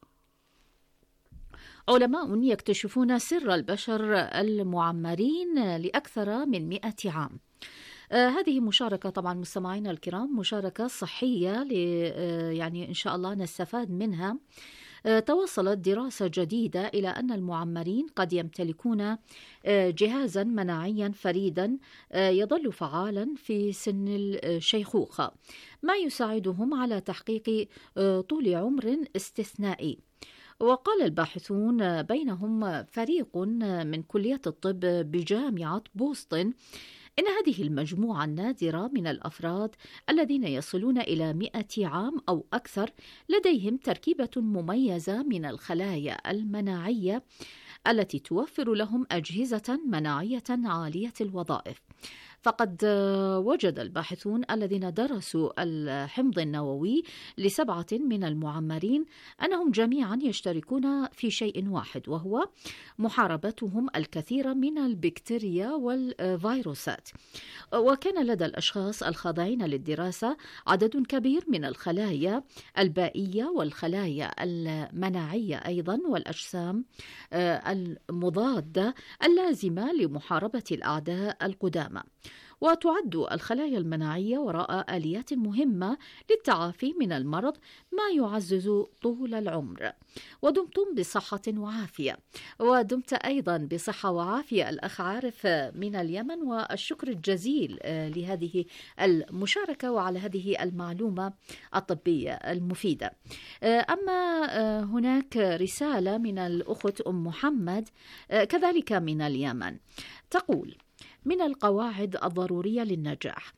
علماء يكتشفون سر البشر المعمرين لأكثر من مئة عام. آه هذه مشاركة طبعا مستمعينا الكرام، مشاركة صحية آه يعني إن شاء الله نستفاد منها. آه توصلت دراسة جديدة إلى أن المعمرين قد يمتلكون آه جهازا مناعيا فريدا آه يظل فعالا في سن الشيخوخة، ما يساعدهم على تحقيق آه طول عمر استثنائي. وقال الباحثون بينهم فريق من كلية الطب بجامعة بوسطن إن هذه المجموعة النادرة من الأفراد الذين يصلون إلى مئة عام أو أكثر لديهم تركيبة مميزة من الخلايا المناعية التي توفر لهم أجهزة مناعية عالية الوظائف. فقد وجد الباحثون الذين درسوا الحمض النووي لسبعة من المعمرين أنهم جميعا يشتركون في شيء واحد، وهو محاربتهم الكثير من البكتيريا والفيروسات. وكان لدى الأشخاص الخاضعين للدراسة عدد كبير من الخلايا البائية والخلايا المناعية أيضا والأجسام المضادة اللازمة لمحاربة الأعداء القدامى. وتعد الخلايا المناعية وراء آليات مهمة للتعافي من المرض ما يعزز طول العمر. ودمتم بصحة وعافية. ودمت أيضا بصحة وعافية الأخ عارف من اليمن، والشكر الجزيل لهذه المشاركة وعلى هذه المعلومة الطبية المفيدة. أما هناك رسالة من الأخت أم محمد كذلك من اليمن، تقول: من القواعد الضرورية للنجاح،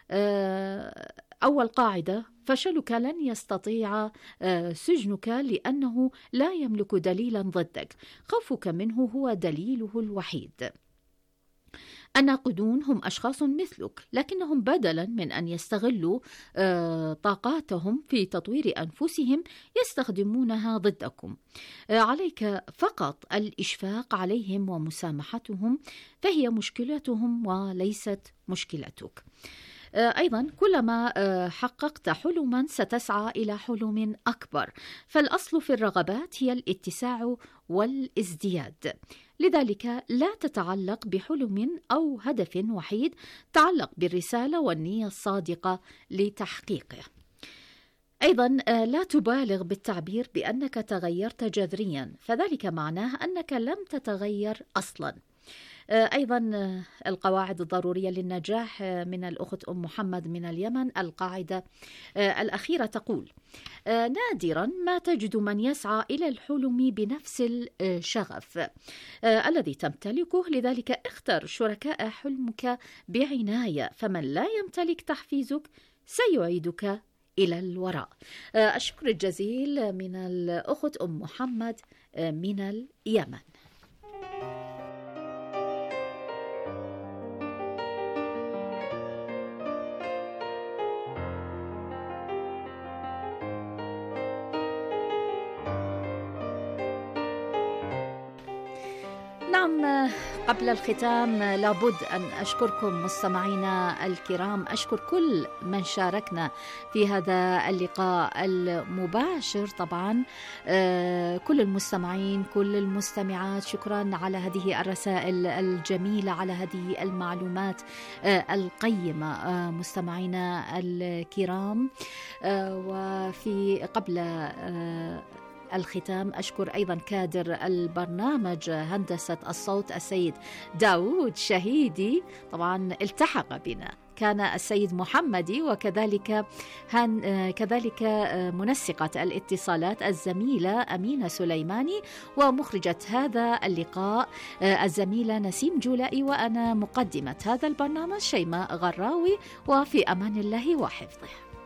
أول قاعدة: فشلك لن يستطيع سجنك لأنه لا يملك دليلا ضدك، خوفك منه هو دليله الوحيد. الناقدون هم أشخاص مثلك، لكنهم بدلا من أن يستغلوا طاقاتهم في تطوير أنفسهم يستخدمونها ضدكم. عليك فقط الإشفاق عليهم ومسامحتهم، فهي مشكلتهم وليست مشكلتك. أيضا كلما حققت حلما ستسعى إلى حلم أكبر، فالأصل في الرغبات هي الاتساع والازدياد. لذلك لا تتعلق بحلم أو هدف وحيد، تعلق بالرسالة والنية الصادقة لتحقيقه. أيضا لا تبالغ بالتعبير بأنك تغيرت جذريا، فذلك معناه أنك لم تتغير أصلا. أيضا القواعد الضرورية للنجاح من الأخت أم محمد من اليمن، القاعدة الأخيرة تقول: نادرا ما تجد من يسعى إلى الحلم بنفس الشغف الذي تمتلكه، لذلك اختر شركاء حلمك بعناية، فمن لا يمتلك تحفيزك سيعيدك إلى الوراء. الشكر الجزيل من الأخت أم محمد من اليمن. نعم، قبل الختام لابد أن أشكركم مستمعينا الكرام، أشكر كل من شاركنا في هذا اللقاء المباشر، طبعا كل المستمعين كل المستمعات، شكرا على هذه الرسائل الجميلة، على هذه المعلومات القيمة مستمعينا الكرام. وفي قبل الختام أشكر أيضا كادر البرنامج هندسة الصوت السيد داود شهيدي، طبعا التحق بنا كان السيد محمدي، وكذلك هن كذلك منسقة الاتصالات الزميلة أمينة سليماني، ومخرجة هذا اللقاء الزميلة نسيم جولائي، وأنا مقدمة هذا البرنامج شيماء غراوي، وفي أمان الله وحفظه.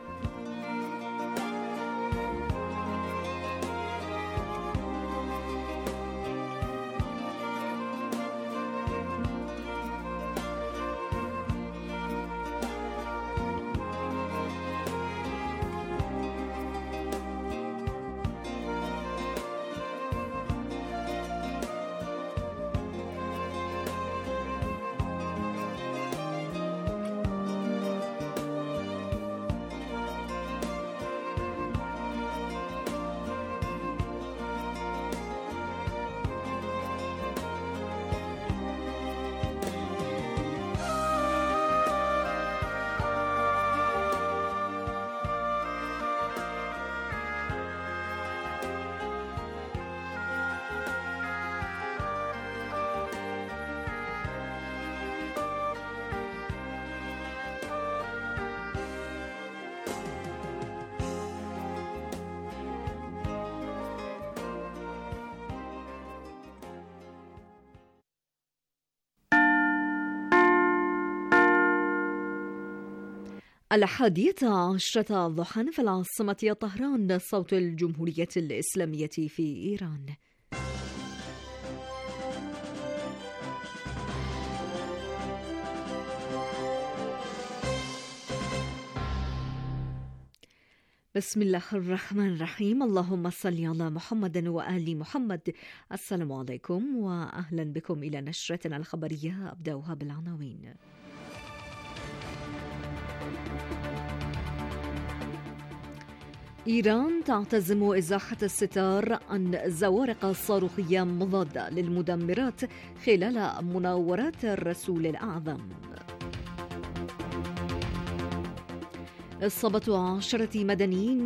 الحادية عشرة ضحى في العاصمة طهران، صوت الجمهورية الإسلامية في إيران. بسم الله الرحمن الرحيم. اللهم صل على محمد وآل محمد. السلام عليكم وأهلا بكم إلى نشرتنا الخبرية، أبدأها بالعناوين. إيران تعتزم إزاحة الستار عن زوارق صاروخية مضادة للمدمرات خلال مناورات الرسول الأعظم. إصابة عشرة مدنيين